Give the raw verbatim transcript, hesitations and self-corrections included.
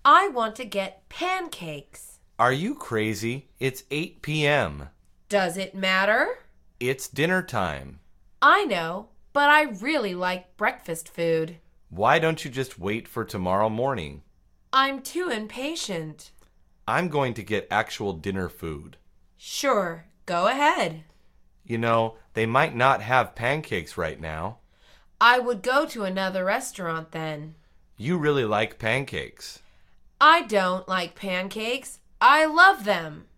I want to get pancakes. Are you crazy? It's eight p.m. Does it matter? It's dinner time. I know, but I really like breakfast food. Why don't you just wait for tomorrow morning? I'm too impatient. I'm going to get actual dinner food. Sure, go ahead. You know, they might not have pancakes right now. I would go to another restaurant then. You really like pancakes. I don't like pancakes. I love them.